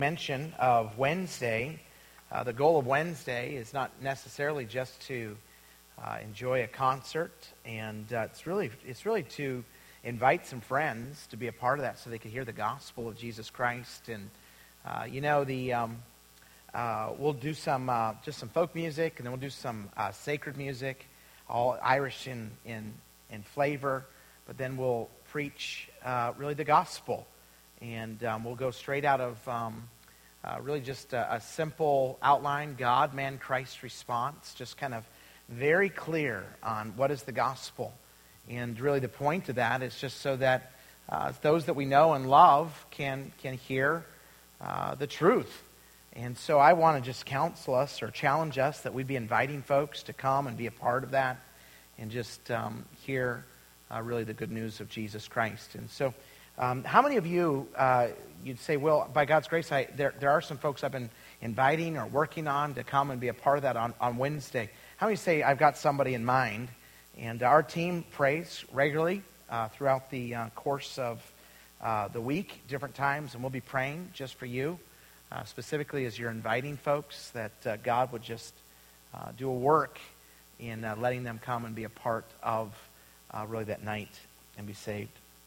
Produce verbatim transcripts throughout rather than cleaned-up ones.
mention of Wednesday. Uh, the goal of Wednesday is not necessarily just to uh, enjoy a concert, and uh, it's really it's really to invite some friends to be a part of that, so they can hear the gospel of Jesus Christ. And uh, you know, the um, uh, we'll do some uh, just some folk music, and then we'll do some uh, sacred music, all Irish in in in flavor. But then we'll preach uh, really the gospel. And um, we'll go straight out of um, uh, really just a, a simple outline, God, man, Christ response, just kind of very clear on what is the gospel. And really the point of that is just so that uh, those that we know and love can, can hear uh, the truth. And so I want to just counsel us or challenge us that we'd be inviting folks to come and be a part of that and just um, hear uh, really the good news of Jesus Christ. And so Um, how many of you, uh, you'd say, well, by God's grace, I, there, there are some folks I've been inviting or working on to come and be a part of that on, on Wednesday. How many say, I've got somebody in mind? And our team prays regularly uh, throughout the uh, course of uh, the week, different times, and we'll be praying just for you, uh, specifically as you're inviting folks, that uh, God would just uh, do a work in uh, letting them come and be a part of uh, really that night and be saved.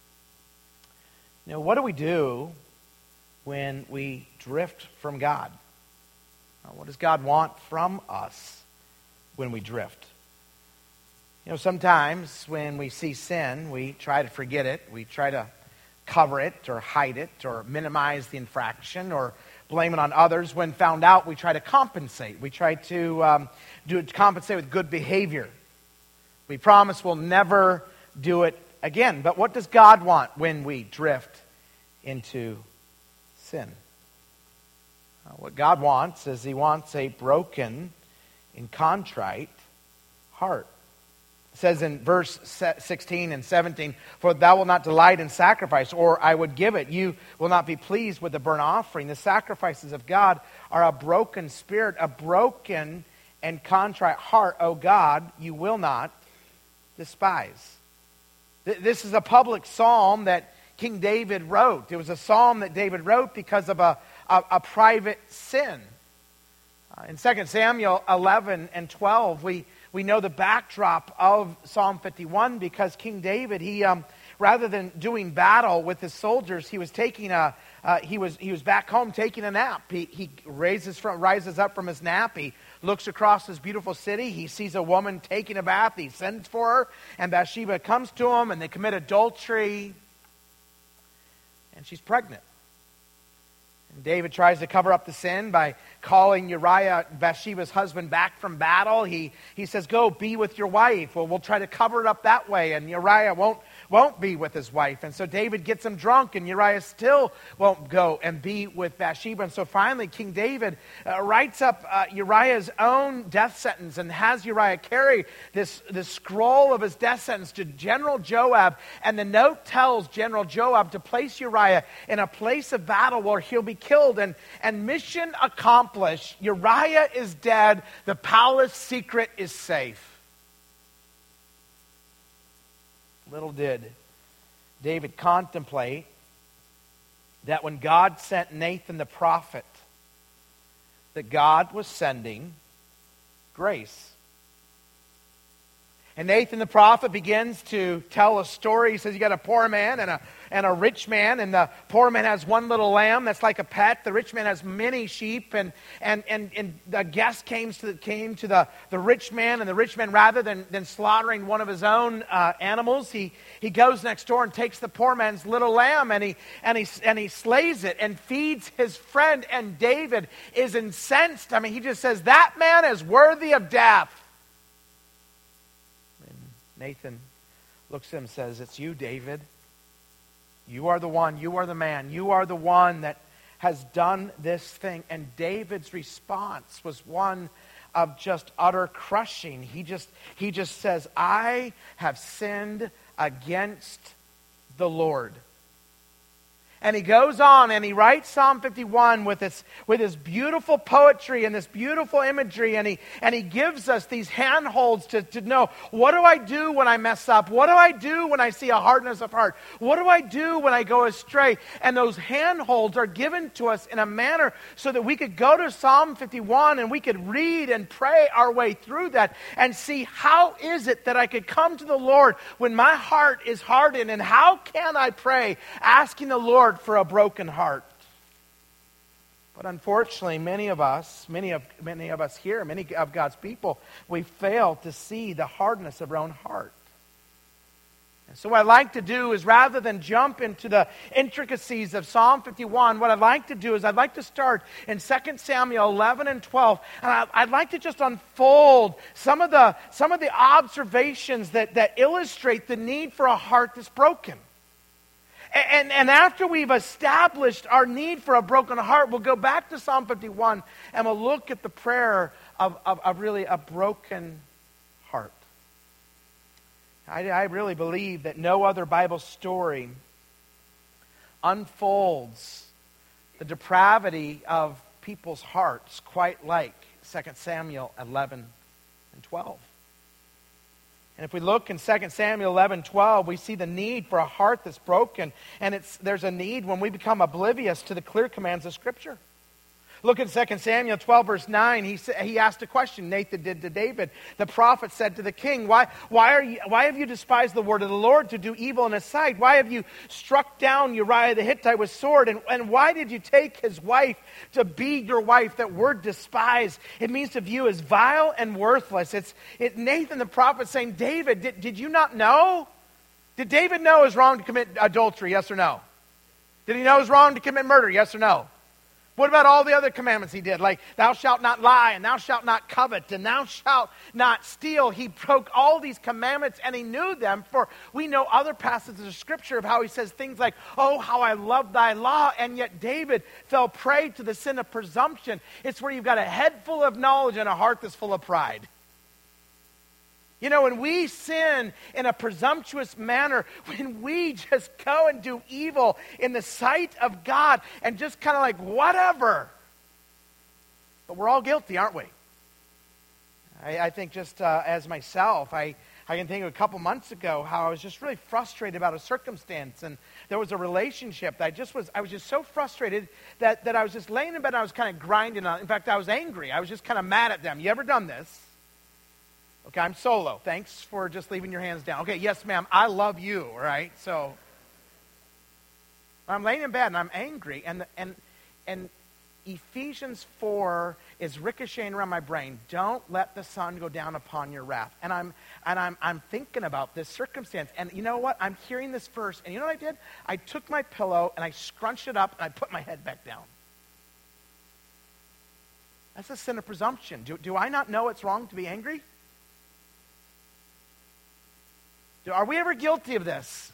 You know, what do we do when we drift from God? What does God want from us when we drift? You know, sometimes when we see sin, we try to forget it. We try to cover it or hide it or minimize the infraction or blame it on others. When found out, we try to compensate. We try to um, do it, compensate with good behavior. We promise we'll never do it again. But what does God want when we drift into sin? Uh, what God wants is He wants a broken and contrite heart. It says in verse sixteen and seventeen, "For thou wilt not delight in sacrifice, or I would give it. You will not be pleased with the burnt offering." The sacrifices of God are a broken spirit, a broken and contrite heart, O God, you will not despise. This is a public psalm that King David wrote. It was a psalm that David wrote because of a, a, a private sin. Uh, in Second Samuel eleven and twelve, we, we know the backdrop of Psalm fifty-one because King David, he um, rather than doing battle with his soldiers, he was taking a uh, he was he was back home taking a nap. He he raises from rises up from his nap. He looks across this beautiful city. He sees a woman taking a bath. He sends for her, and Bathsheba comes to him, and they commit adultery. And she's pregnant. And David tries to cover up the sin by calling Uriah, Bathsheba's husband, back from battle. He he says, "Go, be with your wife." Well, we'll try to cover it up that way. And Uriah won't won't be with his wife. And so David gets him drunk, and Uriah still won't go and be with Bathsheba. And so finally, King David uh, writes up uh, Uriah's own death sentence and has Uriah carry this, this scroll of his death sentence to General Joab. And the note tells General Joab to place Uriah in a place of battle where he'll be killed. And, and mission accomplished. Uriah is dead. The palace secret is safe. Little did David contemplate that when God sent Nathan the prophet, that God was sending grace. And Nathan the prophet begins to tell a story. He says you got a poor man and a and a rich man, and the poor man has one little lamb that's like a pet. The rich man has many sheep, and and and, and the guest came to the, came to the, the rich man, and the rich man, rather than, than slaughtering one of his own uh, animals, he he goes next door and takes the poor man's little lamb, and he and he and he slays it and feeds his friend. And David is incensed. I mean, he just says that man is worthy of death. Nathan looks at him and says, "It's you, David. You are the one. You are the man. You are the one that has done this thing." And David's response was one of just utter crushing. He just, he just says, "I have sinned against the Lord." And he goes on and he writes Psalm fifty-one with this, with this beautiful poetry and this beautiful imagery. And he, and he gives us these handholds to, to know, what do I do when I mess up? What do I do when I see a hardness of heart? What do I do when I go astray? And those handholds are given to us in a manner so that we could go to Psalm fifty-one and we could read and pray our way through that and see, how is it that I could come to the Lord when my heart is hardened, and how can I pray asking the Lord for a broken heart? But unfortunately, many of us, many of many of us here, many of God's people, we fail to see the hardness of our own heart. And so what I'd like to do is, rather than jump into the intricacies of Psalm fifty-one, what I'd like to do is I'd like to start in Second Samuel eleven and twelve, and I, I'd like to just unfold some of the some of the observations that, that illustrate the need for a heart that's broken. And, and after we've established our need for a broken heart, we'll go back to Psalm fifty-one and we'll look at the prayer of, of, of really a broken heart. I, I really believe that no other Bible story unfolds the depravity of people's hearts quite like Second Samuel eleven and twelve. And if we look in Second Samuel eleven, twelve, we see the need for a heart that's broken. And it's there's a need when we become oblivious to the clear commands of Scripture. Look at Second Samuel twelve, verse nine. He, he asked a question, Nathan did to David. The prophet said to the king, why, why, are you, why have you despised the word of the Lord to do evil in his sight? Why have you struck down Uriah the Hittite with sword? And, and why did you take his wife to be your wife? That word despise, it means to view as vile and worthless. It's it, Nathan the prophet saying, David, did, did you not know? Did David know it was wrong to commit adultery? Yes or no? Did he know it was wrong to commit murder? Yes or no? What about all the other commandments he did? Like, thou shalt not lie, and thou shalt not covet, and thou shalt not steal. He broke all these commandments, and he knew them. For we know other passages of Scripture of how he says things like, oh, how I love thy law. And yet David fell prey to the sin of presumption. It's where you've got a head full of knowledge and a heart that's full of pride. You know, when we sin in a presumptuous manner, when we just go and do evil in the sight of God and just kind of like, whatever. But we're all guilty, aren't we? I, I think just uh, as myself, I, I can think of a couple months ago how I was just really frustrated about a circumstance. And there was a relationship that I just was, I was just so frustrated that, that I was just laying in bed and I was kind of grinding on it. In fact, I was angry. I was just kind of mad at them. You ever done this? Okay, I'm solo. Thanks for just leaving your hands down. Okay, yes, ma'am, I love you, all right? So, I'm laying in bed and I'm angry, and and and Ephesians four is ricocheting around my brain. Don't let the sun go down upon your wrath. And I'm and I'm I'm thinking about this circumstance. And you know what? I'm hearing this verse, and you know what I did? I took my pillow and I scrunched it up and I put my head back down. That's a sin of presumption. Do, do I not know it's wrong to be angry? Are we ever guilty of this?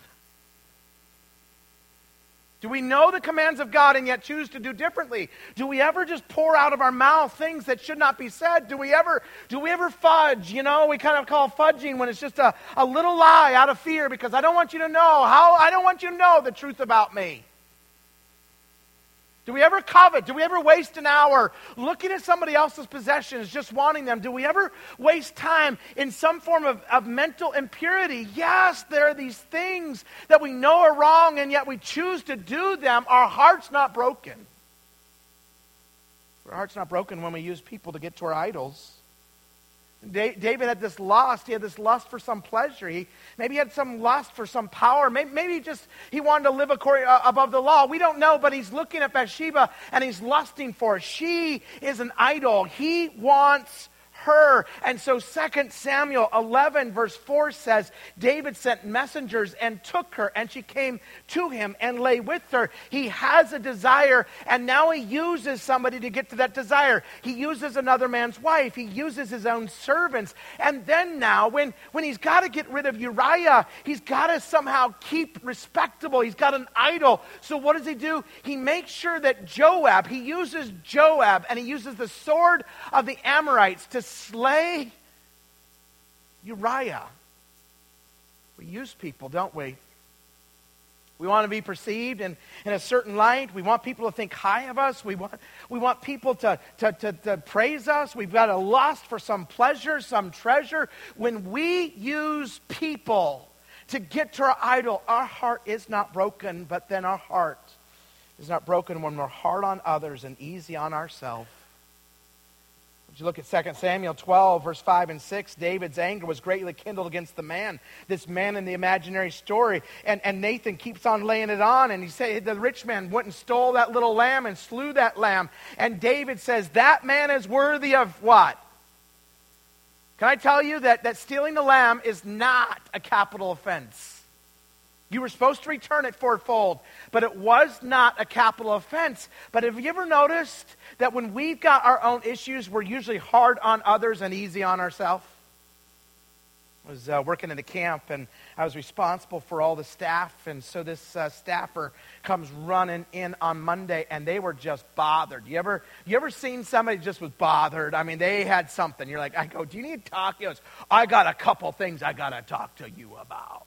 Do we know the commands of God and yet choose to do differently? Do we ever just pour out of our mouth things that should not be said? Do we ever do we ever fudge? You know, we kind of call fudging when it's just a, a little lie out of fear because I don't want you to know how I don't want you to know the truth about me. Do we ever covet? Do we ever waste an hour looking at somebody else's possessions, just wanting them? Do we ever waste time in some form of, of mental impurity? Yes, there are these things that we know are wrong, and yet we choose to do them. Our heart's not broken. Our heart's not broken when we use people to get to our idols. David had this lust. He had this lust for some pleasure. He maybe he had some lust for some power. Maybe, maybe just he wanted to live according, uh, above the law. We don't know, but he's looking at Bathsheba and he's lusting for her. She is an idol. He wants her. And so Second Samuel eleven verse four says, David sent messengers and took her, and she came to him and lay with her. He has a desire, and now he uses somebody to get to that desire. He uses another man's wife. He uses his own servants. And then now, when, when he's got to get rid of Uriah, he's got to somehow keep respectable. He's got an idol. So what does he do? He makes sure that Joab, he uses Joab, and he uses the sword of the Amorites to slay Uriah. We use people, don't we? We want to be perceived in, in a certain light. We want people to think high of us. We want, we want people to, to, to, to praise us. We've got a lust for some pleasure, some treasure. When we use people to get to our idol, our heart is not broken, but then our heart is not broken when we're hard on others and easy on ourselves. If you look at Second Samuel twelve, verse five and six, David's anger was greatly kindled against the man, this man in the imaginary story. And, and Nathan keeps on laying it on, and he said the rich man went and stole that little lamb and slew that lamb. And David says, that man is worthy of what? Can I tell you that, that stealing the lamb is not a capital offense? You were supposed to return it fourfold, but it was not a capital offense. But have you ever noticed that when we've got our own issues, we're usually hard on others and easy on ourselves? I was uh, working in a camp, and I was responsible for all the staff, and so this uh, staffer comes running in on Monday, and they were just bothered. You ever you ever seen somebody just was bothered? I mean, they had something. You're like, I go, do you need to talk? He goes, I got a couple things I got to talk to you about.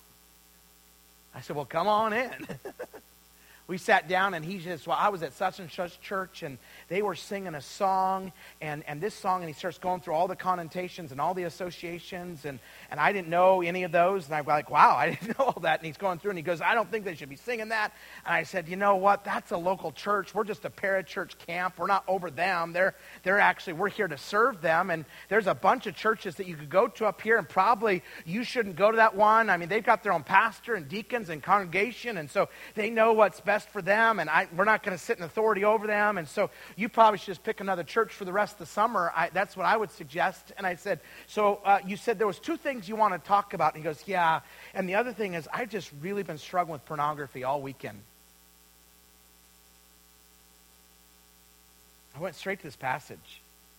I said, well, come on in. We sat down, and he just, well, I was at such and such church, and they were singing a song, and, and this song, and he starts going through all the connotations and all the associations, and, and I didn't know any of those, and I'm like, wow, I didn't know all that, and he's going through, and he goes, I don't think they should be singing that, and I said, you know what, that's a local church, we're just a parachurch camp, we're not over them, they're, they're actually, we're here to serve them, and there's a bunch of churches that you could go to up here, and probably you shouldn't go to that one. I mean, they've got their own pastor and deacons and congregation, and so they know what's best for them, and I, we're not going to sit in authority over them, and so you probably should just pick another church for the rest of the summer. I, that's what I would suggest. And I said, so uh, you said there was two things you want to talk about, and he goes, yeah, and the other thing is I've just really been struggling with pornography all weekend. I went straight to this passage.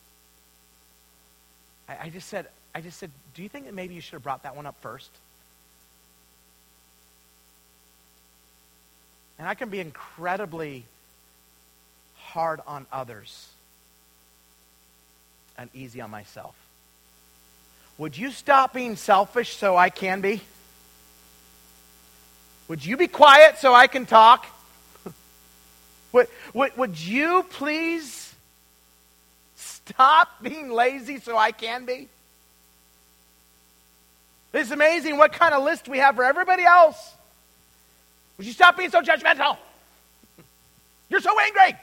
I, I just said, I just said, do you think that maybe you should have brought that one up first? And I can be incredibly hard on others and easy on myself. Would you stop being selfish so I can be? Would you be quiet so I can talk? would, would, would you please stop being lazy so I can be? It's amazing what kind of list we have for everybody else. Would you stop being so judgmental? You're so angry.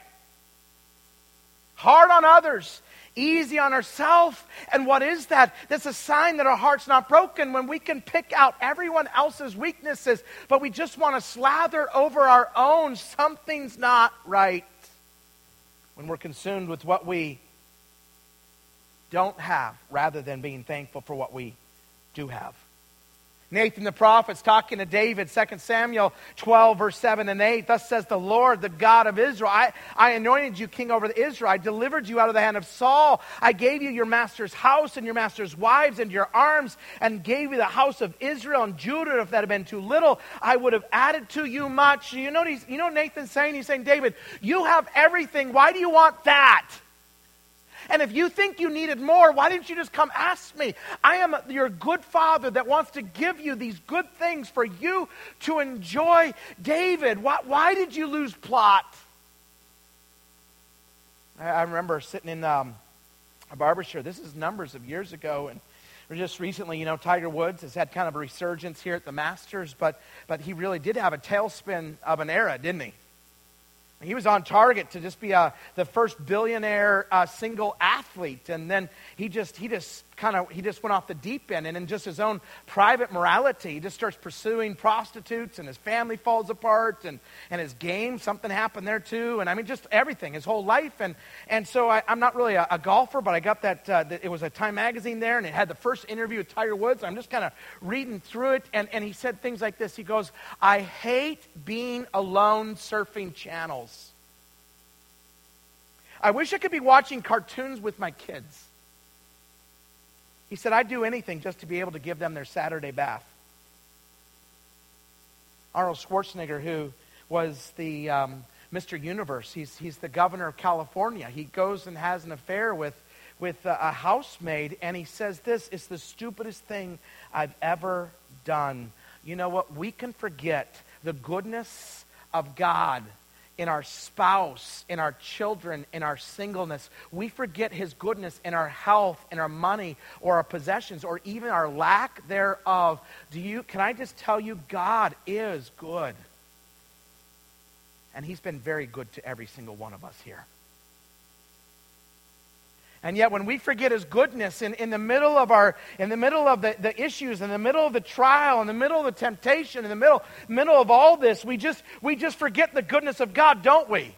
Hard on others, easy on ourselves. And what is that? That's a sign that our heart's not broken when we can pick out everyone else's weaknesses, but we just want to slather over our own. Something's not right. When we're consumed with what we don't have rather than being thankful for what we do have. Nathan the prophet's talking to David, Second Samuel twelve, verse seven and eight. Thus says the Lord, the God of Israel, I, I anointed you king over Israel. I delivered you out of the hand of Saul. I gave you your master's house and your master's wives and your arms, and gave you the house of Israel and Judah. If that had been too little, I would have added to you much. You know what, he's, you know what Nathan's saying? He's saying, David, you have everything. Why do you want that? And if you think you needed more, why didn't you just come ask me? I am your good father that wants to give you these good things for you to enjoy. David, why, why did you lose plot? I, I remember sitting in um, a barber shop. This is numbers of years ago, and just recently, you know, Tiger Woods has had kind of a resurgence here at the Masters, but but he really did have a tailspin of an era, didn't he? He was on target to just be uh, the first billionaire uh, single athlete, and then he just he just kind of he just went off the deep end, and in just his own private morality, he just starts pursuing prostitutes, and his family falls apart, and, and his game, something happened there too, and I mean just everything, his whole life, and and so I, I'm not really a, a golfer, but I got that, uh, that it was a Time magazine there, and it had the first interview with Tiger Woods. I'm just kind of reading through it, and, and he said things like this. He goes, I hate being alone surfing channels. I wish I could be watching cartoons with my kids. He said, I'd do anything just to be able to give them their Saturday bath. Arnold Schwarzenegger, who was the um, Mister Universe, he's, he's the governor of California. He goes and has an affair with, with a, a housemaid, and he says this, it's the stupidest thing I've ever done. You know what? We can forget the goodness of God in our spouse, in our children, in our singleness. We forget His goodness in our health, in our money, or our possessions, or even our lack thereof. Do you? Can I just tell you, God is good. And He's been very good to every single one of us here. And yet when we forget His goodness in, in the middle of our, in the middle of the, the issues, in the middle of the trial, in the middle of the temptation, in the middle, middle of all this, we just, we just forget the goodness of God, don't we?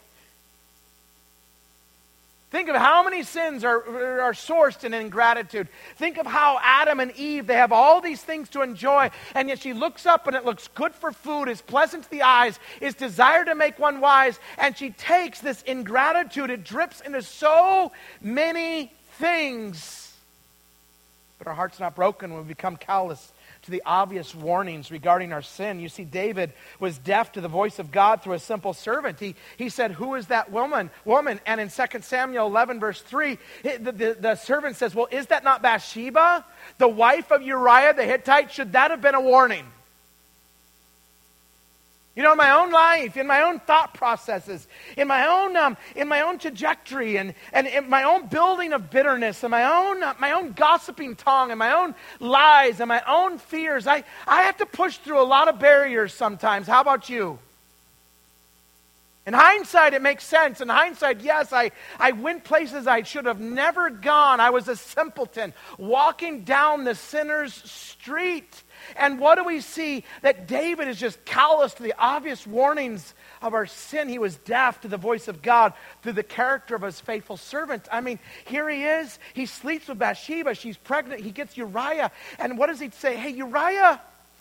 Think of how many sins are, are sourced in ingratitude. Think of how Adam and Eve, they have all these things to enjoy, and yet she looks up and it looks good for food, is pleasant to the eyes, is desired to make one wise, and she takes this ingratitude, it drips into so many things. But our heart's not broken when we become callous to the obvious warnings regarding our sin. You see, David was deaf to the voice of God through a simple servant. He, he said, who is that woman? woman? And in Second Samuel eleven, verse three, it, the, the, the servant says, well, is that not Bathsheba, the wife of Uriah the Hittite? Should that have been a warning? You know, in my own life, in my own thought processes, in my own um, in my own trajectory, and, and in my own building of bitterness, and my own uh, my own gossiping tongue, and my own lies, and my own fears, I, I have to push through a lot of barriers sometimes. How about you? In hindsight, it makes sense. In hindsight, yes, I, I went places I should have never gone. I was a simpleton walking down the sinner's street. And what do we see? That David is just callous to the obvious warnings of our sin. He was deaf to the voice of God through the character of His faithful servant. I mean, here he is. He sleeps with Bathsheba. She's pregnant. He gets Uriah. And what does he say? Hey, Uriah,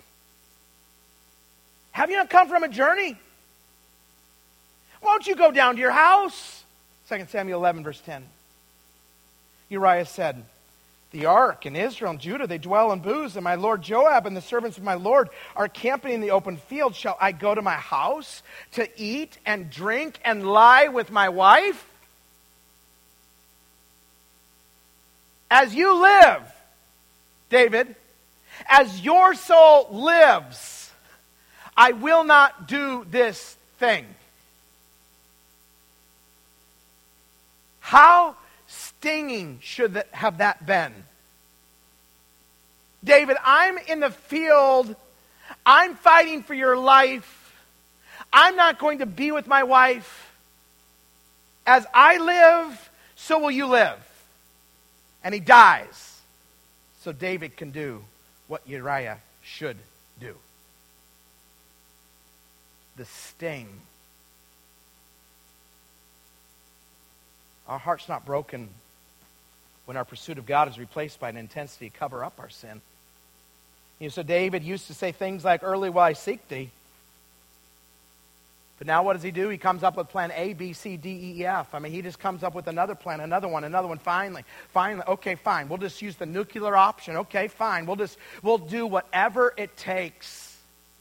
have you not come from a journey? Won't you go down to your house? Second Samuel eleven, verse ten. Uriah said, the ark and Israel and Judah, they dwell in booths, and my lord Joab and the servants of my lord are camping in the open field. Shall I go to my house to eat and drink and lie with my wife? As you live, David, as your soul lives, I will not do this thing. How stinging should that have that been? David, I'm in the field. I'm fighting for your life. I'm not going to be with my wife. As I live, so will you live. And he dies. So David can do what Uriah should do. The sting. Our heart's not broken when our pursuit of God is replaced by an intensity to cover up our sin. You know, so David used to say things like, early will I seek thee. But now what does he do? He comes up with plan A, B, C, D, E, F. I mean, he just comes up with another plan, another one, another one, finally. Finally, okay, fine. We'll just use the nuclear option. Okay, fine. We'll just, we'll do whatever it takes.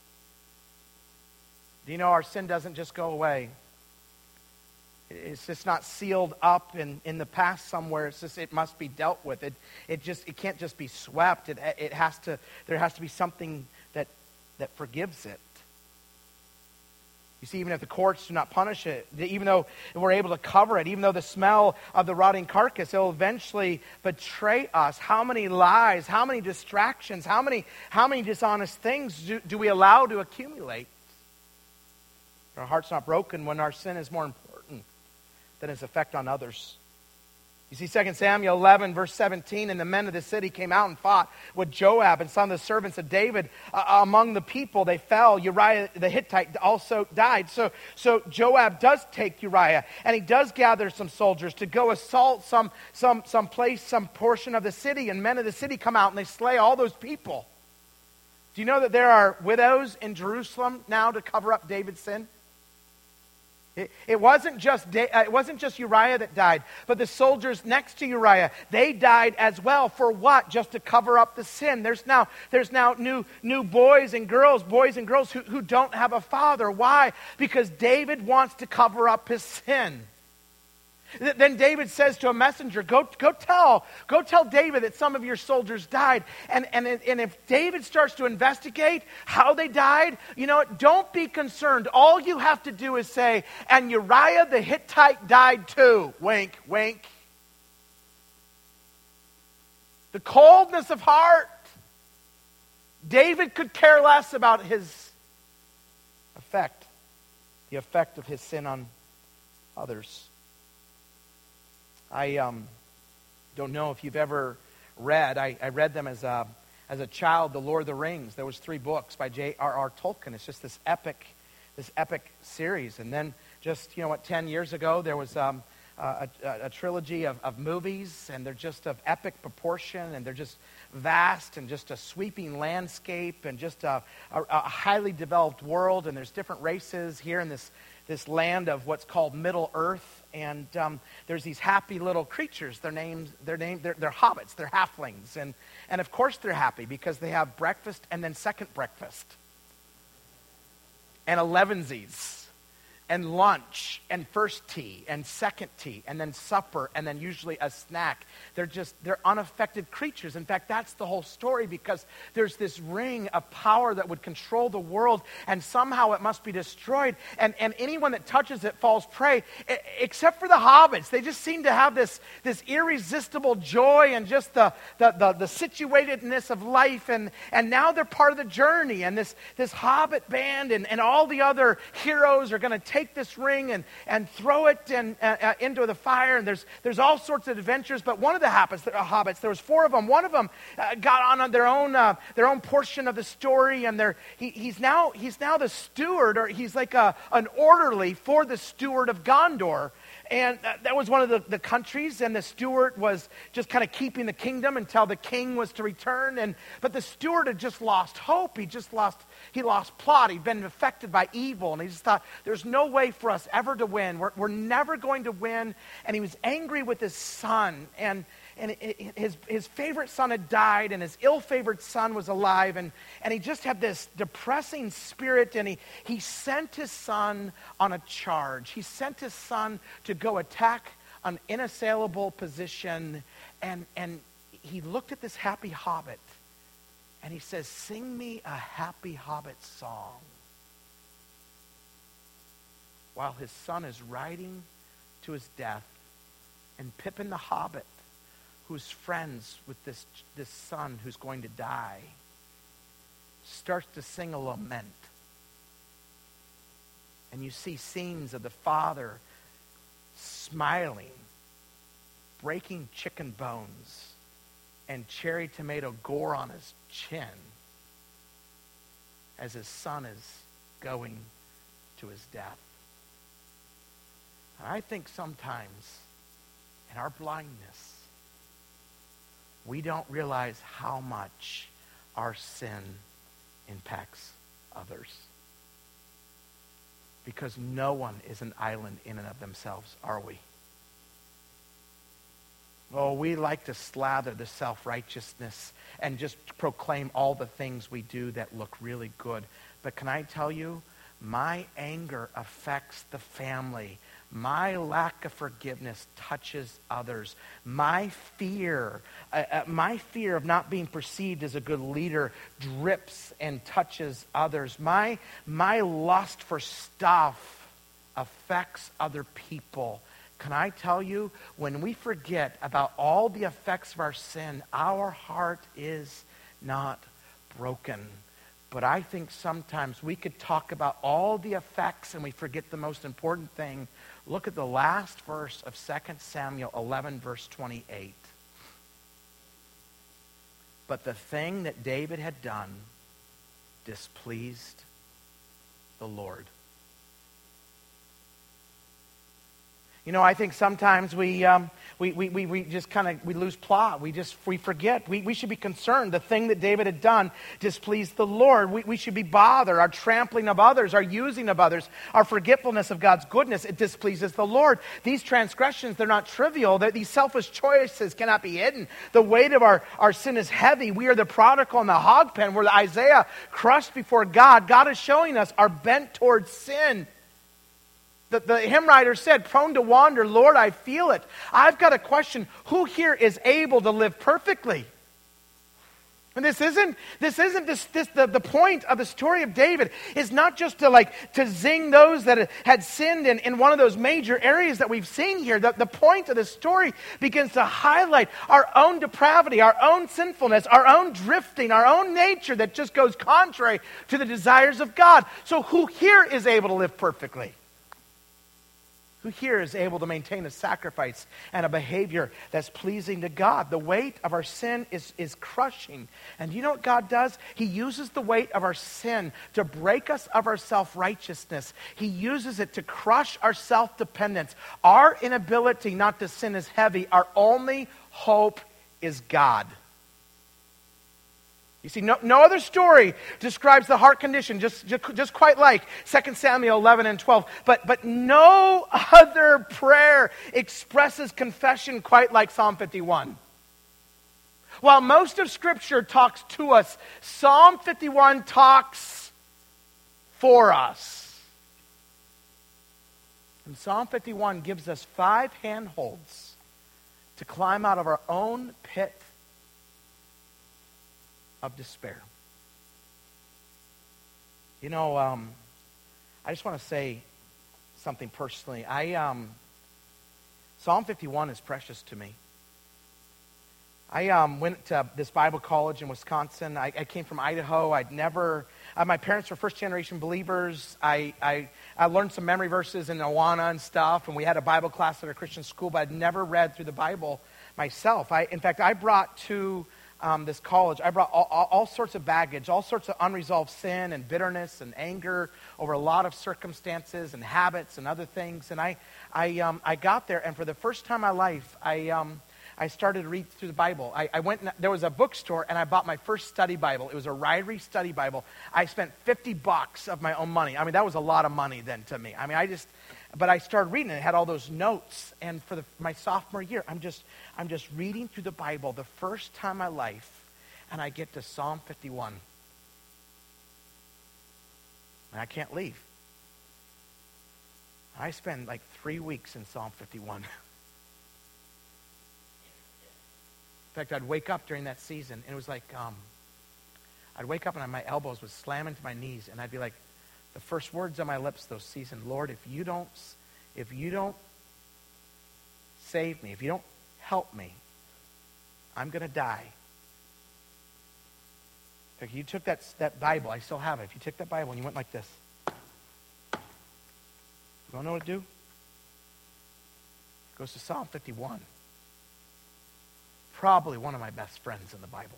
Do you know our sin doesn't just go away? It's just not sealed up in, in the past somewhere. It's just, it must be dealt with. It it just it can't just be swept. It it has to there has to be something that that forgives it. You see, even if the courts do not punish it, even though we're able to cover it, even though the smell of the rotting carcass, it will eventually betray us. How many lies, how many distractions, how many how many dishonest things do, do we allow to accumulate? Our heart's not broken when our sin is more important than its effect on others. You see, Second Samuel eleven, verse seventeen, and the men of the city came out and fought with Joab and some of the servants of David. Uh, among the people, they fell. Uriah the Hittite also died. So, so Joab does take Uriah, and he does gather some soldiers to go assault some, some, some place, some portion of the city, and men of the city come out and they slay all those people. Do you know that there are widows in Jerusalem now to cover up David's sin? It, it wasn't just uh, it wasn't just Uriah that died, but the soldiers next to Uriah, they died as well. For what? Just to cover up the sin. There's now there's now new new boys and girls, boys and girls who, who don't have a father. Why? Because David wants to cover up his sin. Then David says to a messenger, go, go tell, go tell David that some of your soldiers died. And, and, and if David starts to investigate how they died, you know what? Don't be concerned. All you have to do is say, and Uriah the Hittite died too. Wink, wink. The coldness of heart. David could care less about his effect, the effect of his sin on others. I um, don't know if you've ever read, I, I read them as a, as a child, The Lord of the Rings. There was three books by J R R Tolkien. It's just this epic, this epic series. And then just, you know what, ten years ago, there was um, a, a, a trilogy of, of movies, and they're just of epic proportion, and they're just vast, and just a sweeping landscape, and just a, a, a highly developed world, and there's different races here in this this land of what's called Middle Earth, and um, there's these happy little creatures. Their names, their name, they're, they're hobbits, they're halflings, and and of course they're happy because they have breakfast and then second breakfast, and elevensies, and lunch, and first tea, and second tea, and then supper, and then usually a snack. They're just, they're unaffected creatures. In fact, that's the whole story, because there's this ring of power that would control the world, and somehow it must be destroyed, and, and anyone that touches it falls prey, I, except for the hobbits. They just seem to have this, this irresistible joy and just the, the, the, the situatedness of life, and, and now they're part of the journey, and this, this hobbit band and, and all the other heroes are going to take this ring and, and throw it and, uh, uh, into the fire, and there's there's all sorts of adventures. But one of the hobbits, uh, hobbits there was four of them. One of them uh, got on, on their own uh, their own portion of the story, and they're, he, he's now he's now the steward, or he's like a an orderly for the steward of Gondor. And uh, that was one of the, the countries, and the steward was just kind of keeping the kingdom until the king was to return. And but the steward had just lost hope. He just lost he lost plot. He'd been affected by evil, and he just thought, there's no way for us ever to win. We're, we're never going to win. And he was angry with his son, and and it, it, his his favorite son had died, and his ill-favored son was alive, and, and he just had this depressing spirit, and he, he sent his son on a charge. He sent his son to go attack an inassailable position, and, and he looked at this happy hobbit, and he says, sing me a happy hobbit song. While his son is riding to his death, and Pippin the hobbit, who's friends with this, this son who's going to die, starts to sing a lament. And you see scenes of the father smiling, breaking chicken bones, and cherry tomato gore on his chin as his son is going to his death. And I think sometimes in our blindness, we don't realize how much our sin impacts others. Because no one is an island in and of themselves, are we? Oh, we like to slather the self-righteousness and just proclaim all the things we do that look really good. But can I tell you, my anger affects the family. My lack of forgiveness touches others. My fear, uh, uh, my fear of not being perceived as a good leader drips and touches others. My, my lust for stuff affects other people. Can I tell you, when we forget about all the effects of our sin, our heart is not broken. But I think sometimes we could talk about all the effects and we forget the most important thing. Look at the last verse of Second Samuel eleven, verse twenty-eight. But the thing that David had done displeased the Lord. You know, I think sometimes we um, we, we, we, we just kind of, we lose plot. We just, we forget. We, we should be concerned. The thing that David had done displeased the Lord. We, we should be bothered. Our trampling of others, our using of others, our forgetfulness of God's goodness, it displeases the Lord. These transgressions, they're not trivial. They're, these selfish choices cannot be hidden. The weight of our, our sin is heavy. We are the prodigal in the hog pen. We're the Isaiah crushed before God. God is showing us our bent towards sin. the, the hymn writer said, prone to wander, Lord, I feel it. I've got a question. Who here is able to live perfectly? And this isn't, this isn't this, this the, the point of the story of David is not just to like to zing those that had sinned in, in one of those major areas that we've seen here. The, the point of the story begins to highlight our own depravity, our own sinfulness, our own drifting, our own nature that just goes contrary to the desires of God. So who here is able to live perfectly? Who here is able to maintain a sacrifice and a behavior that's pleasing to God? The weight of our sin is, is crushing. And you know what God does? He uses the weight of our sin to break us of our self-righteousness. He uses it to crush our self-dependence. Our inability not to sin is heavy. Our only hope is God. You see, no, no other story describes the heart condition just, just, just quite like Second Samuel eleven and twelve. But, but no other prayer expresses confession quite like Psalm fifty-one. While most of Scripture talks to us, Psalm fifty-one talks for us. And Psalm fifty-one gives us five handholds to climb out of our own pit of despair. You know, um, I just want to say something personally. I um, Psalm fifty-one is precious to me. I um, went to this Bible college in Wisconsin. I, I came from Idaho. I'd never. Uh, my parents were first generation believers. I, I I learned some memory verses in Awana and stuff, and we had a Bible class at a Christian school. But I'd never read through the Bible myself. I, in fact, I brought to Um, this college, I brought all, all, all sorts of baggage, all sorts of unresolved sin and bitterness and anger over a lot of circumstances and habits and other things. And I, I, um, I got there, and for the first time in my life, I, um, I started to read through the Bible. I, I went. And, there was a bookstore, and I bought my first study Bible. It was a Ryrie study Bible. I spent fifty bucks of my own money. I mean, that was a lot of money then to me. I mean, I just. But I started reading it. It had all those notes. And for the, my sophomore year, I'm just I'm just reading through the Bible the first time in my life, and I get to Psalm fifty-one. And I can't leave. I spend like three weeks in Psalm fifty-one. In fact, I'd wake up during that season, and it was like, um, I'd wake up and my elbows would slam into my knees, and I'd be like, the first words on my lips those seasons, Lord, if you don't, if you don't save me, if you don't help me, I'm going to die. If you took that, that Bible, I still have it. If you took that Bible and you went like this, you want to know what to do? It goes to Psalm fifty-one. Probably one of my best friends in the Bible.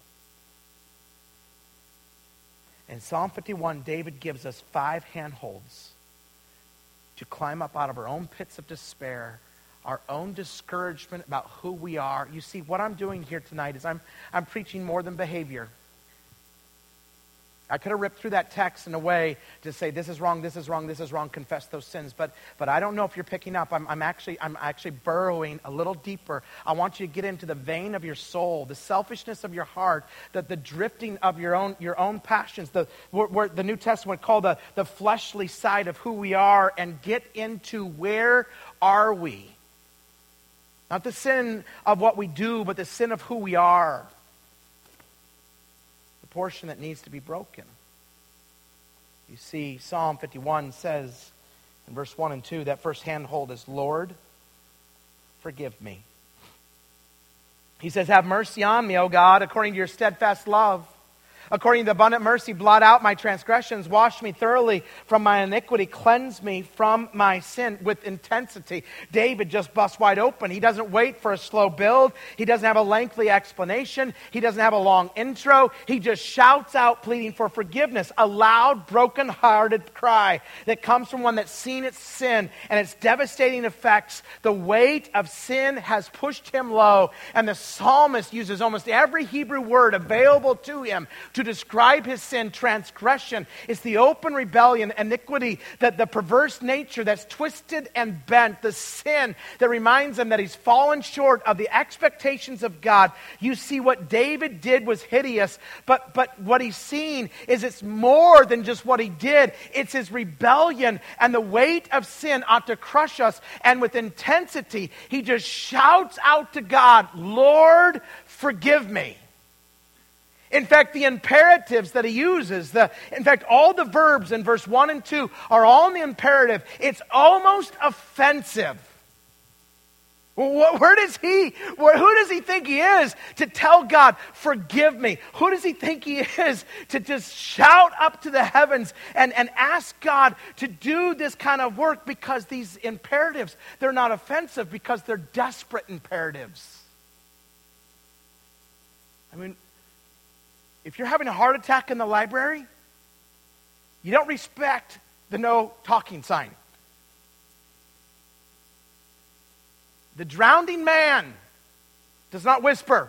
In Psalm fifty-one, David gives us five handholds to climb up out of our own pits of despair, our own discouragement about who we are. You see, what I'm doing here tonight is I'm, I'm preaching more than behavior. I could have ripped through that text in a way to say, this is wrong, this is wrong, this is wrong, confess those sins. But but I don't know if you're picking up. I'm, I'm actually I'm actually burrowing a little deeper. I want you to get into the vein of your soul, the selfishness of your heart, the, the drifting of your own your own passions, the where, where the New Testament called the, the fleshly side of who we are, and get into where are we? Not the sin of what we do, but the sin of who we are. Portion that needs to be broken. You see, Psalm fifty-one says in verse one and two, that first handhold is, Lord, forgive me. He says, have mercy on me, O God, according to your steadfast love. According to the abundant mercy, blot out my transgressions, wash me thoroughly from my iniquity, cleanse me from my sin. With intensity, David just busts wide open. He doesn't wait for a slow build. He doesn't have a lengthy explanation. He doesn't have a long intro. He just shouts out, pleading for forgiveness, a loud, broken-hearted cry that comes from one that's seen its sin and its devastating effects. The weight of sin has pushed him low, and the psalmist uses almost every Hebrew word available to him to describe his sin, transgression. It's the open rebellion, iniquity, that the perverse nature that's twisted and bent, the sin that reminds him that he's fallen short of the expectations of God. You see, what David did was hideous, but, but what he's seen is it's more than just what he did. It's his rebellion, and the weight of sin ought to crush us. And with intensity, he just shouts out to God, Lord, forgive me. In fact, the imperatives that he uses, the, in fact, all the verbs in verse one and two are all in the imperative. It's almost offensive. Where does he, where, who does he think he is to tell God, forgive me? Who does he think he is to just shout up to the heavens and, and ask God to do this kind of work? Because these imperatives, they're not offensive because they're desperate imperatives. I mean, if you're having a heart attack in the library, you don't respect the no talking sign. The drowning man does not whisper.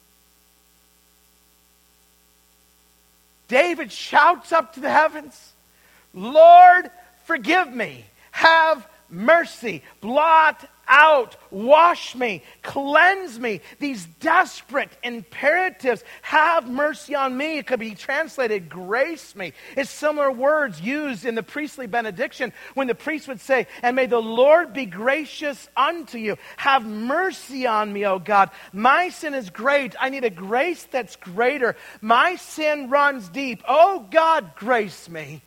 David shouts up to the heavens, Lord, forgive me, have mercy, blot out, wash me, cleanse me. These desperate imperatives, have mercy on me. It could be translated, grace me. It's similar words used in the priestly benediction when the priest would say, and may the Lord be gracious unto you. Have mercy on me, O God. My sin is great. I need a grace that's greater. My sin runs deep. Oh God, grace me.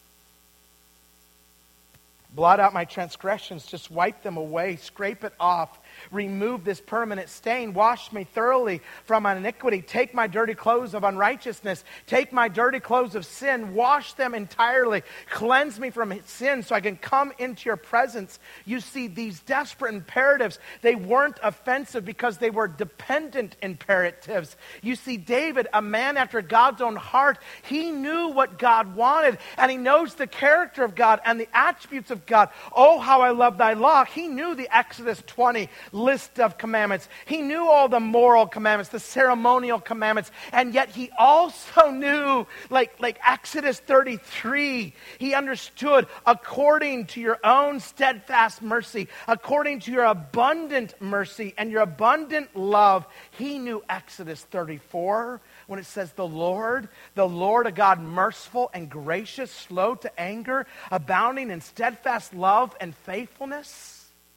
Blot out my transgressions, just wipe them away, scrape it off, remove this permanent stain, wash me thoroughly from my iniquity, take my dirty clothes of unrighteousness, take my dirty clothes of sin, wash them entirely, cleanse me from sin so I can come into your presence. You see, these desperate imperatives, they weren't offensive because they were dependent imperatives. You see, David, a man after God's own heart, he knew what God wanted, and he knows the character of God and the attributes of God. Oh, how I love thy law. He knew the Exodus twenty list of commandments. He knew all the moral commandments, the ceremonial commandments, and yet he also knew, like, like Exodus thirty-three, he understood, according to your own steadfast mercy, according to your abundant mercy and your abundant love. He knew Exodus thirty-four, when it says the Lord, the Lord, a God merciful and gracious, slow to anger, abounding in steadfast love and faithfulness.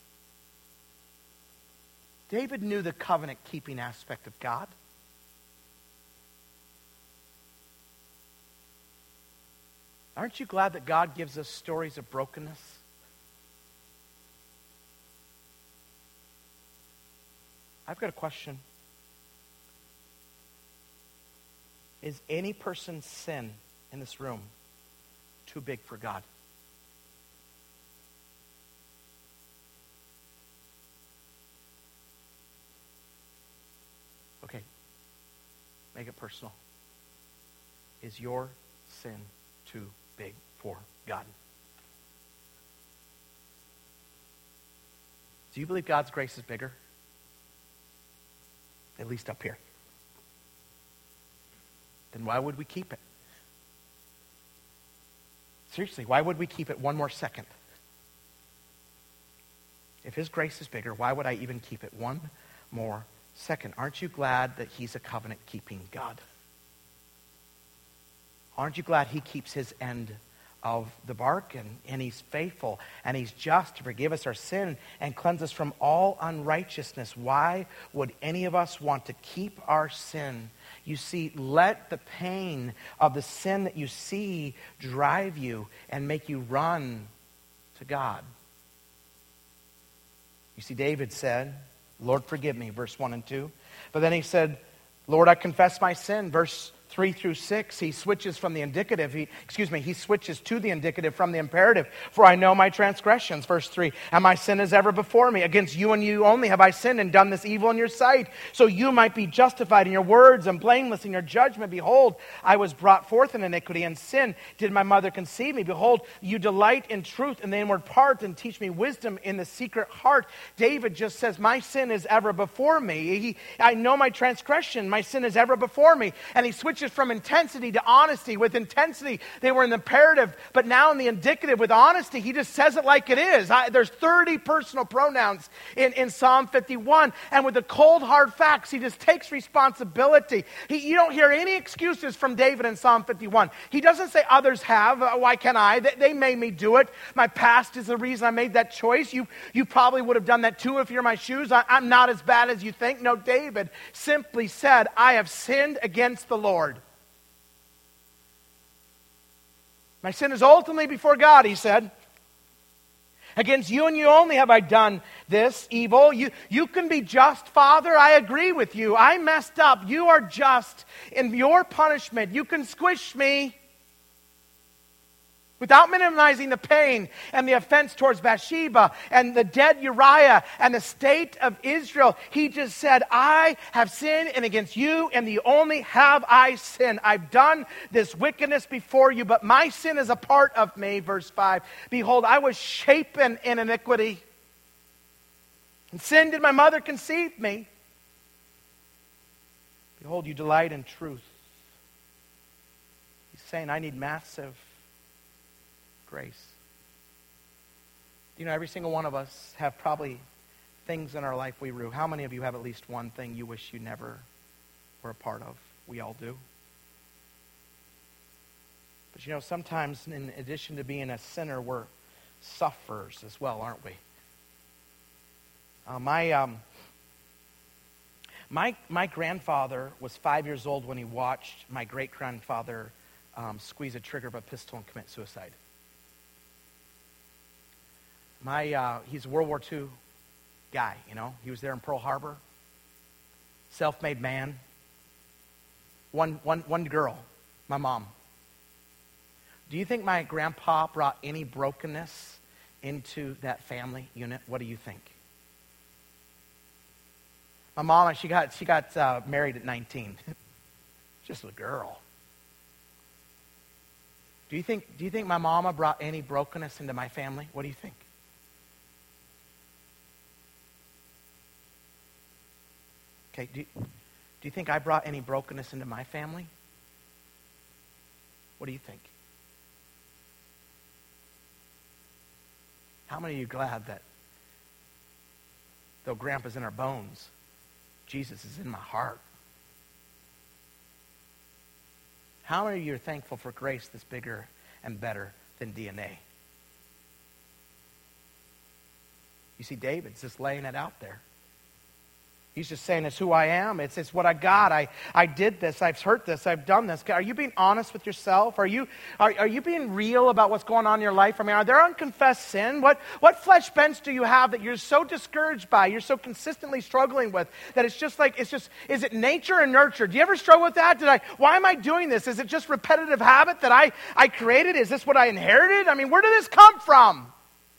David knew the covenant-keeping aspect of God. Aren't you glad that God gives us stories of brokenness? I've got a question. Is any person's sin in this room too big for God? Okay, make it personal. Is your sin too big for God? Do you believe God's grace is bigger? At least up here. Then why would we keep it? Seriously, why would we keep it one more second? If His grace is bigger, why would I even keep it one more second? Aren't you glad that He's a covenant-keeping God? Aren't you glad He keeps His end of the bargain, and He's faithful, and He's just to forgive us our sin and cleanse us from all unrighteousness? Why would any of us want to keep our sin? You see, let the pain of the sin that you see drive you and make you run to God. You see, David said, Lord, forgive me, verse one and two. But then he said, Lord, I confess my sin, verse three through six. He switches from the indicative, he, excuse me, he switches to the indicative from the imperative. For I know my transgressions, verse three, and my sin is ever before me. Against you and you only have I sinned and done this evil in your sight, so you might be justified in your words and blameless in your judgment. Behold, I was brought forth in iniquity, and sin did my mother conceive me. Behold, you delight in truth in the inward part, and teach me wisdom in the secret heart. David just says, my sin is ever before me. He, I know my transgression, my sin is ever before me. And he switches switches from intensity to honesty. With intensity, they were in the imperative, but now in the indicative. With honesty, he just says it like it is. I, there's thirty personal pronouns in, in Psalm fifty-one. And with the cold, hard facts, he just takes responsibility. He, you don't hear any excuses from David in Psalm fifty-one. He doesn't say others have. Uh, why can't I? They, they made me do it. My past is the reason I made that choice. You, you probably would have done that too if you're my shoes. I, I'm not as bad as you think. No, David simply said, I have sinned against the Lord. My sin is ultimately before God, he said. Against you and you only have I done this evil. You, you can be just, Father. I agree with you. I messed up. You are just in your punishment. You can squish me. Without minimizing the pain and the offense towards Bathsheba and the dead Uriah and the state of Israel, he just said, I have sinned, and against you and the only have I sinned. I've done this wickedness before you, but my sin is a part of me. Verse five, behold, I was shapen in iniquity. In sin did my mother conceive me. Behold, you delight in truth. He's saying, I need massive grace. You know, every single one of us have probably things in our life we rue. How many of you have at least one thing you wish you never were a part of? We all do. But you know, sometimes in addition to being a sinner, we're sufferers as well, aren't we? Uh, my, um, my, my grandfather was five years old when he watched my great-grandfather um, squeeze a trigger of a pistol and commit suicide. My, uh, he's a World War Two guy, you know. He was there in Pearl Harbor. Self-made man. One, one, one girl, my mom. Do you think my grandpa brought any brokenness into that family unit? What do you think? My mom, she got, she got uh, married at nineteen. Just a girl. Do you think, do you think my mama brought any brokenness into my family? What do you think? Okay, do, do you think I brought any brokenness into my family? What do you think? How many of you are glad that though Grandpa's in our bones, Jesus is in my heart? How many of you are thankful for grace that's bigger and better than D N A? You see, David's just laying it out there. He's just saying, it's who I am. It's, it's what I got. I, I did this. I've hurt this. I've done this. Are you being honest with yourself? Are you, are, are you being real about what's going on in your life? I mean, are there unconfessed sin? What, what flesh bents do you have that you're so discouraged by, you're so consistently struggling with, that it's just like, it's just, is it nature and nurture? Do you ever struggle with that? Did I, why am I doing this? Is it just repetitive habit that I, I created? Is this what I inherited? I mean, where did this come from?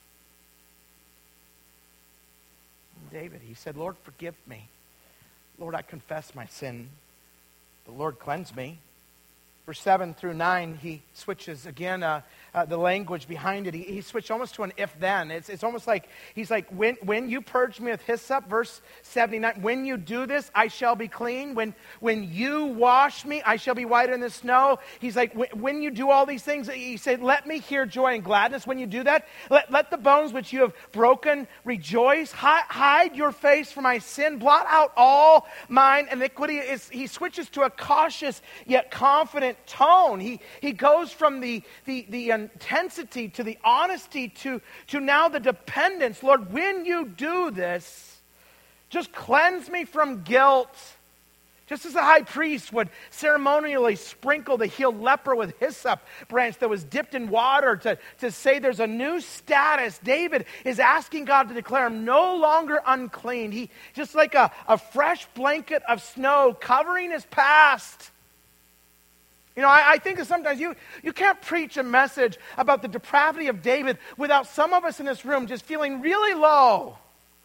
David, he said, Lord, forgive me. Lord, I confess my sin. The Lord, cleanse me. Verse seven through nine, he switches again uh, uh, the language behind it. He, he switched almost to an if-then. It's, it's almost like, he's like, when, when you purge me with hyssop, verse seventy-nine, when you do this, I shall be clean. When, when you wash me, I shall be whiter than the snow. He's like, when, when you do all these things, he said, let me hear joy and gladness. When you do that, let, let the bones which you have broken rejoice. Hide, hide your face from my sin. Blot out all mine iniquity. It's, he switches to a cautious yet confident tone. He, he goes from the, the, the intensity to the honesty to, to now the dependence. Lord, when you do this, just cleanse me from guilt. Just as the high priest would ceremonially sprinkle the healed leper with hyssop branch that was dipped in water to, to say there's a new status, David is asking God to declare him no longer unclean. He just like a, a fresh blanket of snow covering his past. You know, I, I think that sometimes you, you can't preach a message about the depravity of David without some of us in this room just feeling really low.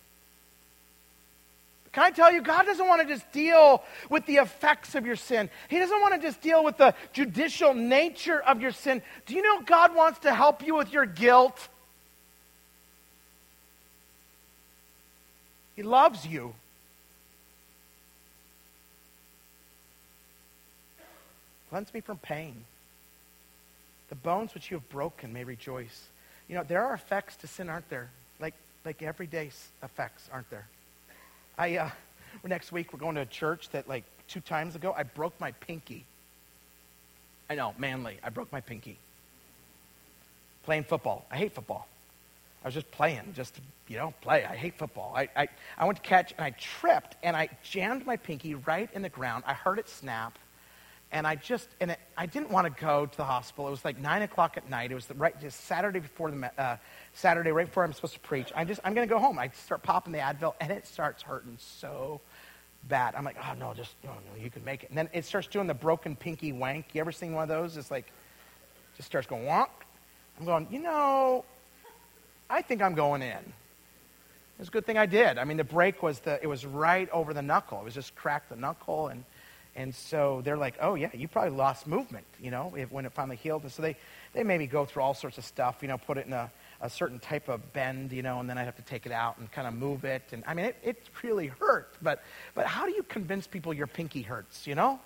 Can I tell you, God doesn't want to just deal with the effects of your sin. He doesn't want to just deal with the judicial nature of your sin. Do you know God wants to help you with your guilt? He loves you. Cleanse me from pain. The bones which you have broken may rejoice. You know, there are effects to sin, aren't there? Like like everyday effects, aren't there? I uh, next week we're going to a church that like two times ago I broke my pinky. I know, manly. I broke my pinky. Playing football. I hate football. I was just playing, just to, you know, play. I hate football. I, I, I went to catch, and I tripped, and I jammed my pinky right in the ground. I heard it snap, and I just, and it, I didn't want to go to the hospital. It was like nine o'clock at night. It was the right, just Saturday before the, uh, Saturday, right before I'm supposed to preach. I just, I'm going to go home. I start popping the Advil, and it starts hurting so bad. I'm like, oh, no, just, no, no, you can make it. And then it starts doing the broken pinky wank. You ever seen one of those? It's like, just starts going wonk. I'm going, you know, I think I'm going in. It was a good thing I did. I mean, the break was the, it was right over the knuckle. It was just cracked the knuckle. And, and so they're like, oh, yeah, you probably lost movement, you know, if, when it finally healed. And so they, they made me go through all sorts of stuff, you know, put it in a, a certain type of bend, you know, and then I'd have to take it out and kind of move it. And I mean, it, it really hurt. But, but how do you convince people your pinky hurts, you know?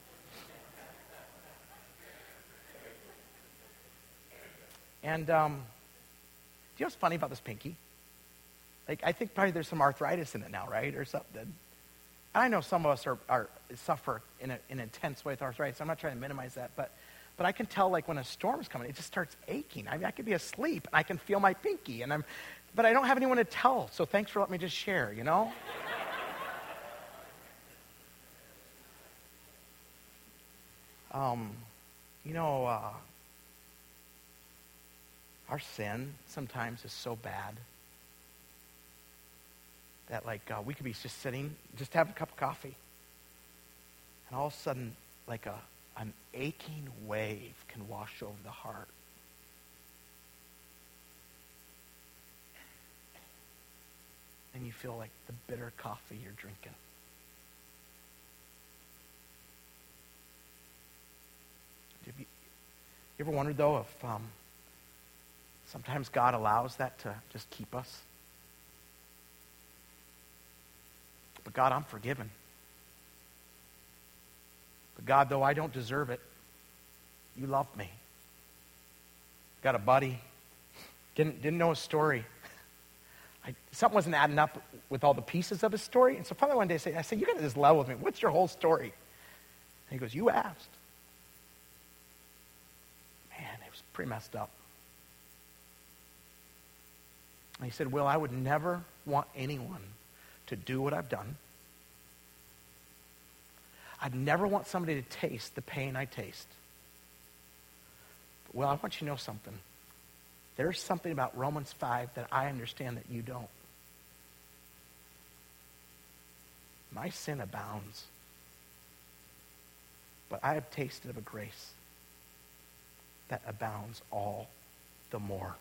And, um... do you know what's funny about this pinky? Like, I think probably there's some arthritis in it now, right, or something. And I know some of us are, are suffer in a, an intense way with arthritis. I'm not trying to minimize that, but but I can tell, like, when a storm's coming, it just starts aching. I mean, I could be asleep, and I can feel my pinky, and I'm, but I don't have anyone to tell, so thanks for letting me just share, you know? um, you know, uh, our sin sometimes is so bad that, like, uh, we could be just sitting, just having a cup of coffee, and all of a sudden, like a an aching wave can wash over the heart. And you feel like the bitter coffee you're drinking. Have you, you ever wondered, though, if um, sometimes God allows that to just keep us? But God, I'm forgiven. But God, though I don't deserve it, you love me. Got a buddy, didn't didn't know his story. I, something wasn't adding up with all the pieces of his story. And so finally one day I said, I said, you got to just level with me. What's your whole story? And he goes, you asked. Man, it was pretty messed up. And he said, Will, I would never want anyone to do what I've done. I'd never want somebody to taste the pain I taste. But, well, I want you to know something. There's something about Romans five that I understand that you don't. My sin abounds. But I have tasted of a grace that abounds all the more.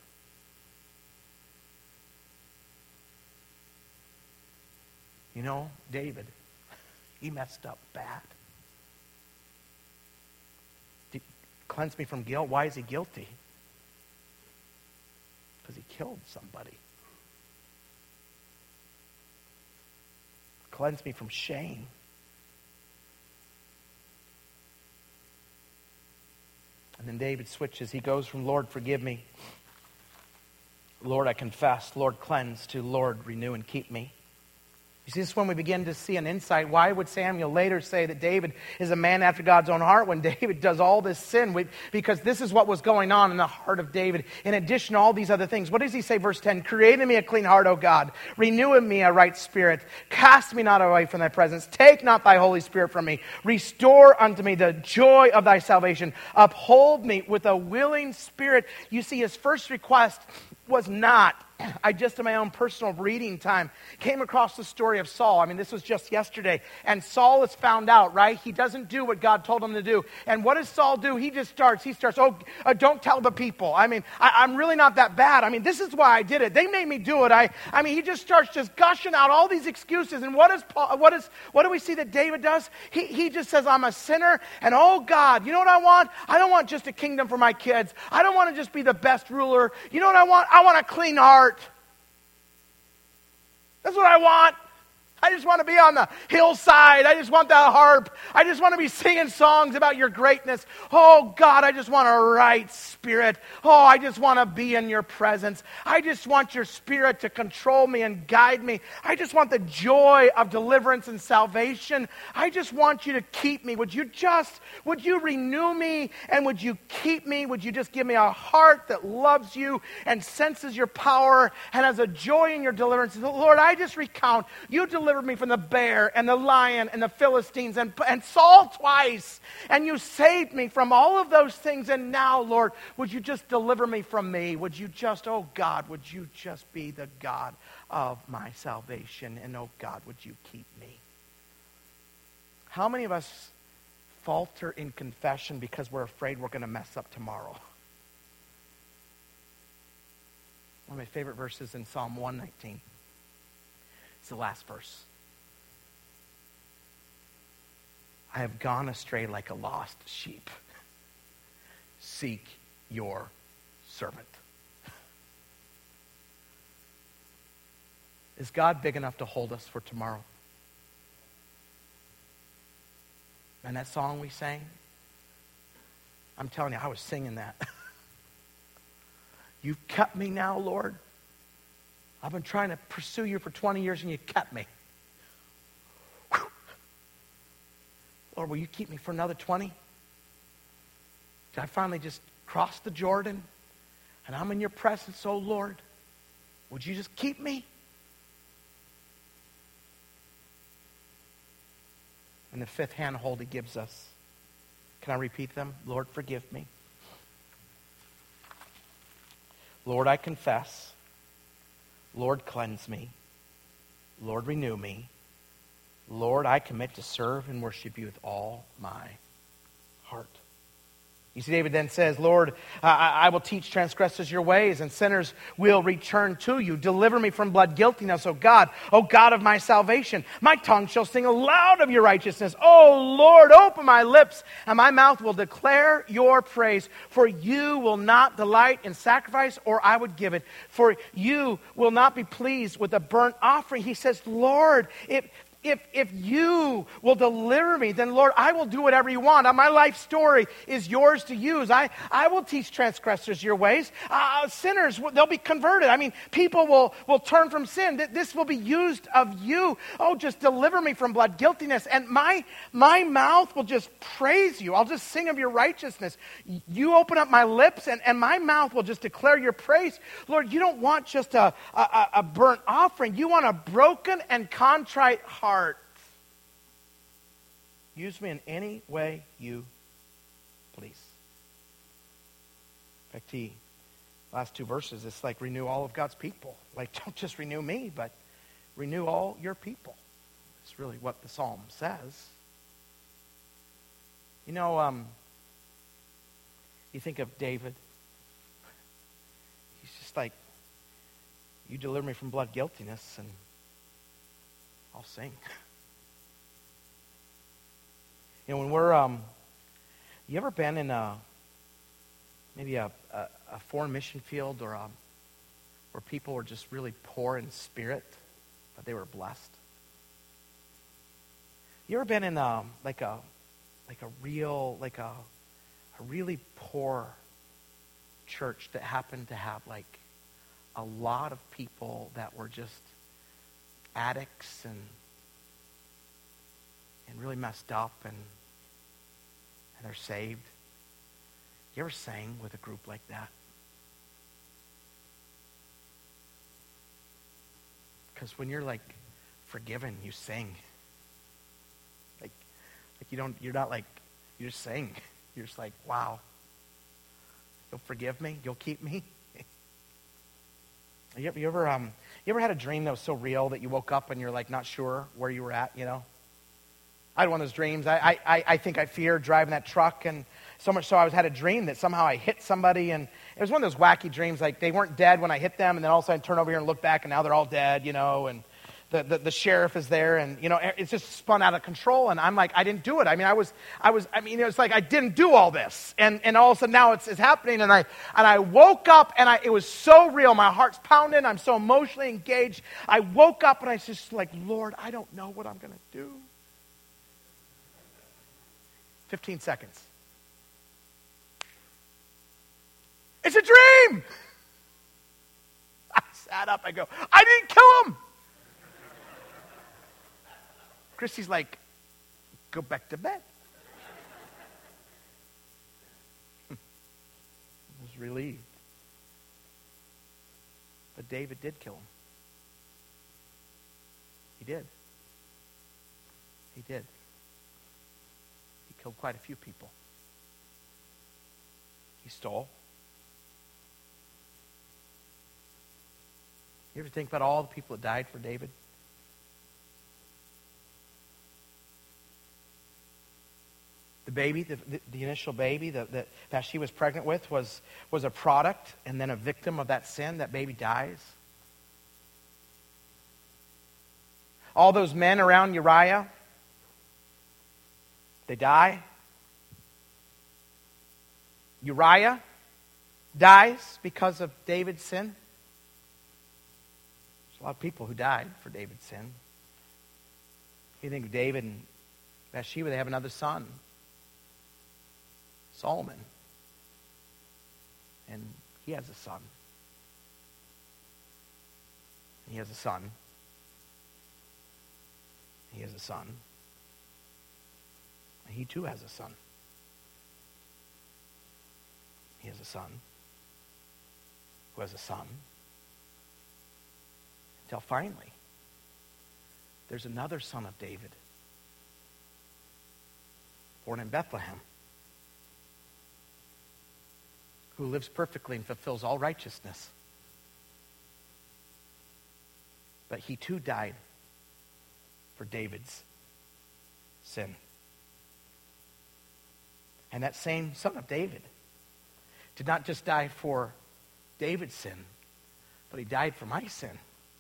You know, David, he messed up bad. Did, cleanse me from guilt. Why is he guilty? Because he killed somebody. Cleanse me from shame. And then David switches. He goes from Lord, forgive me. Lord, I confess. Lord, cleanse, to Lord, renew and keep me. You see, this is when we begin to see an insight. Why would Samuel later say that David is a man after God's own heart when David does all this sin? Because this is what was going on in the heart of David. In addition to all these other things. What does he say, verse ten? Create in me a clean heart, O God. Renew in me a right spirit. Cast me not away from thy presence. Take not thy Holy Spirit from me. Restore unto me the joy of thy salvation. Uphold me with a willing spirit. You see, his first request was not, I just in my own personal reading time came across the story of Saul. I mean, this was just yesterday. And Saul is found out, right? He doesn't do what God told him to do. And what does Saul do? He just starts, he starts, oh, uh, don't tell the people. I mean, I, I'm really not that bad. I mean, this is why I did it. They made me do it. I, I mean, he just starts just gushing out all these excuses. And what is Paul, what is, what do we see that David does? He, he just says, I'm a sinner. And oh God, you know what I want? I don't want just a kingdom for my kids. I don't want to just be the best ruler. You know what I want? I want a clean heart. That's what I want. I just want to be on the hillside. I just want that harp. I just want to be singing songs about your greatness. Oh, God, I just want a right spirit. Oh, I just want to be in your presence. I just want your spirit to control me and guide me. I just want the joy of deliverance and salvation. I just want you to keep me. Would you just, would you renew me and would you keep me? Would you just give me a heart that loves you and senses your power and has a joy in your deliverance? Lord, I just recount, you delivered me from the bear and the lion and the Philistines and, and Saul twice. And you saved me from all of those things. And now, Lord, would you just deliver me from me? Would you just, oh God, would you just be the God of my salvation? And oh God, would you keep me? How many of us falter in confession because we're afraid we're going to mess up tomorrow? One of my favorite verses in Psalm one nineteen. It's the last verse. I have gone astray like a lost sheep. Seek your servant. Is God big enough to hold us for tomorrow? And that song we sang, I'm telling you, I was singing that. You've kept me now, Lord. I've been trying to pursue you for twenty years and you kept me. Whew. Lord, will you keep me for another twenty? Did I finally just cross the Jordan and I'm in your presence, oh Lord? Would you just keep me? And the fifth handhold he gives us. Can I repeat them? Lord, forgive me. Lord, I confess. Lord, cleanse me. Lord, renew me. Lord, I commit to serve and worship you with all my heart. You see, David then says, Lord, I, I will teach transgressors your ways, and sinners will return to you. Deliver me from blood guiltiness, O God, O God of my salvation. My tongue shall sing aloud of your righteousness. O Lord, open my lips, and my mouth will declare your praise. For you will not delight in sacrifice, or I would give it. For you will not be pleased with a burnt offering. He says, Lord, if... If if you will deliver me, then Lord, I will do whatever you want. My life story is yours to use. I, I will teach transgressors your ways. Uh, sinners, they'll be converted. I mean, people will, will turn from sin. This will be used of you. Oh, just deliver me from blood guiltiness. And my, my mouth will just praise you. I'll just sing of your righteousness. You open up my lips and, and my mouth will just declare your praise. Lord, you don't want just a, a, a burnt offering. You want a broken and contrite heart. Use me in any way you please. In fact, the last two verses, it's like renew all of God's people. Like, don't just renew me, but renew all your people. It's really what the psalm says. You know, um, you think of David. He's just like, you deliver me from blood guiltiness, and I'll sing. You know, when we're, um, you ever been in a, maybe a, a, a foreign mission field or a, where people were just really poor in spirit, but they were blessed? You ever been in a, like a, like a real, like a, a really poor church that happened to have like a lot of people that were just addicts and and really messed up and and they're saved? You ever sang with a group like that? Because when you're like forgiven, you sing. Like like you don't you're not like you just sing. You're just like, wow. You'll forgive me? You'll keep me? You ever, you ever um you ever had a dream that was so real that you woke up and you're like not sure where you were at, you know? I had one of those dreams. I I I think I feared driving that truck, and so much so I was had a dream that somehow I hit somebody, and it was one of those wacky dreams, like they weren't dead when I hit them, and then all of a sudden I turn over here and look back and now they're all dead, you know, and the, the, the sheriff is there, and, you know, it's just spun out of control. And I'm like, I didn't do it. I mean, I was, I was, I mean, it was like I didn't do all this. And, and all of a sudden now it's, it's happening. And I, and I woke up, and I, it was so real. My heart's pounding. I'm so emotionally engaged. I woke up, and I was just like, Lord, I don't know what I'm going to do. fifteen seconds. It's a dream. I sat up. I go, I didn't kill him. Christy's like, go back to bed. I was relieved. But David did kill him. He did. He did. He killed quite a few people. He stole. You ever think about all the people that died for David? The baby, the, the, the initial baby that, that, that she was pregnant with was, was a product and then a victim of that sin. That baby dies. All those men around Uriah, they die. Uriah dies because of David's sin. There's a lot of people who died for David's sin. You think of David and Bathsheba, they have another son, Solomon. And he has a son. He has a son. He has a son. And he too has a son. He has a son who has a son. Until finally, there's another son of David, born in Bethlehem, who lives perfectly and fulfills all righteousness. But he too died for David's sin. And that same son of David did not just die for David's sin, but he died for my sin.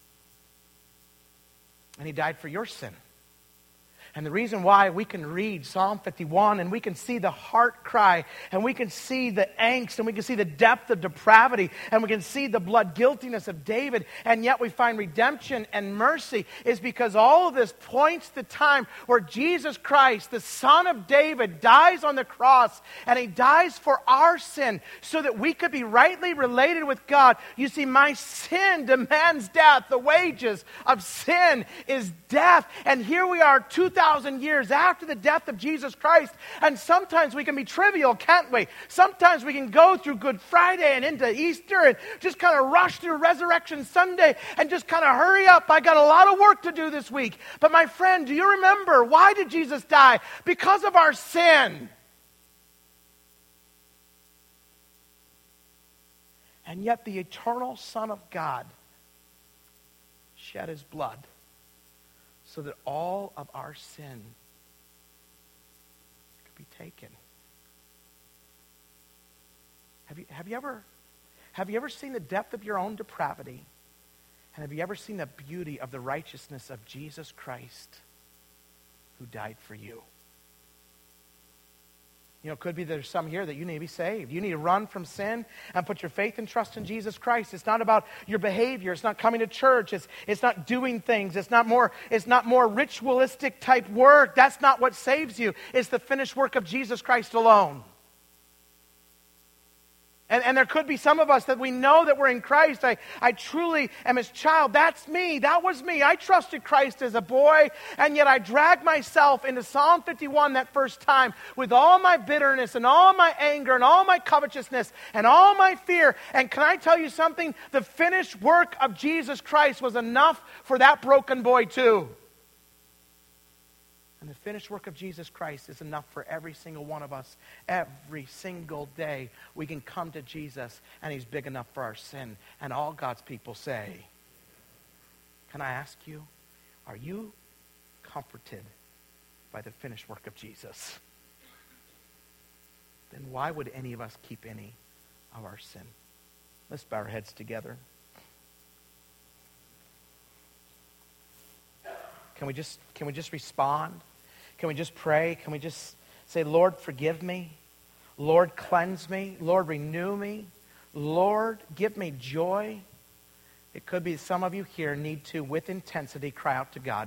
And he died for your sin. And the reason why we can read Psalm fifty-one and we can see the heart cry and we can see the angst and we can see the depth of depravity and we can see the blood guiltiness of David, and yet we find redemption and mercy, is because all of this points to the time where Jesus Christ, the Son of David, dies on the cross, and he dies for our sin so that we could be rightly related with God. You see, my sin demands death. The wages of sin is death. And here we are two thousand years after the death of Jesus Christ, and sometimes we can be trivial, can't we? Sometimes we can go through Good Friday and into Easter and just kind of rush through Resurrection Sunday and just kind of hurry up. I got a lot of work to do this week. But my friend, do you remember, why did Jesus die? Because of our sin. And yet the eternal Son of God shed his blood so that all of our sin could be taken. Have you, have you ever, have you ever seen the depth of your own depravity? And have you ever seen the beauty of the righteousness of Jesus Christ, who died for you? You know, it could be there's some here that you need to be saved. You need to run from sin and put your faith and trust in Jesus Christ. It's not about your behavior. It's not coming to church. It's, it's not doing things. It's not more, it's not more ritualistic type work. That's not what saves you. It's the finished work of Jesus Christ alone. And, and there could be some of us that we know that we're in Christ. I, I truly am his child. That's me. That was me. I trusted Christ as a boy, and yet I dragged myself into Psalm fifty-one that first time with all my bitterness and all my anger and all my covetousness and all my fear. And can I tell you something? The finished work of Jesus Christ was enough for that broken boy too. And the finished work of Jesus Christ is enough for every single one of us. Every single day we can come to Jesus, and he's big enough for our sin. And all God's people say, can I ask you, are you comforted by the finished work of Jesus? Then why would any of us keep any of our sin? Let's bow our heads together. Can we just, can we just respond? Can we just pray? Can we just say, Lord, forgive me. Lord, cleanse me. Lord, renew me. Lord, give me joy. It could be some of you here need to, with intensity, cry out to God.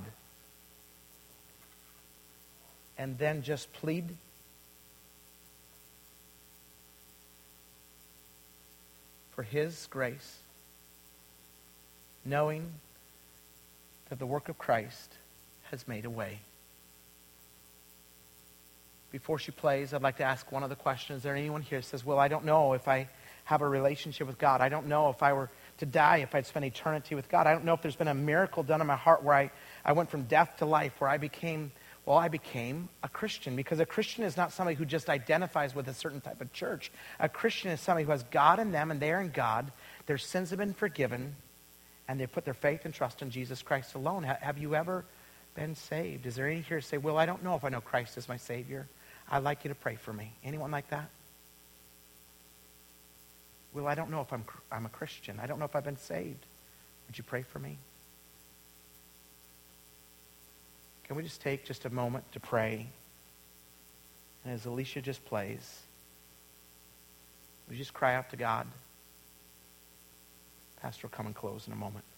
And then just plead for His grace, knowing that the work of Christ has made a way. Before she plays, I'd like to ask one other question. Is there anyone here who says, well, I don't know if I have a relationship with God. I don't know if I were to die, if I'd spend eternity with God. I don't know if there's been a miracle done in my heart where I, I went from death to life, where I became, well, I became a Christian. Because a Christian is not somebody who just identifies with a certain type of church. A Christian is somebody who has God in them and they are in God. Their sins have been forgiven and they put their faith and trust in Jesus Christ alone. Ha- have you ever been saved? Is there any here who say, well, I don't know if I know Christ as my Savior. I'd like you to pray for me. Anyone like that? Well, I don't know if I'm I'm a Christian. I don't know if I've been saved. Would you pray for me? Can we just take just a moment to pray? And as Alicia just plays, we just cry out to God. Pastor will come and close in a moment.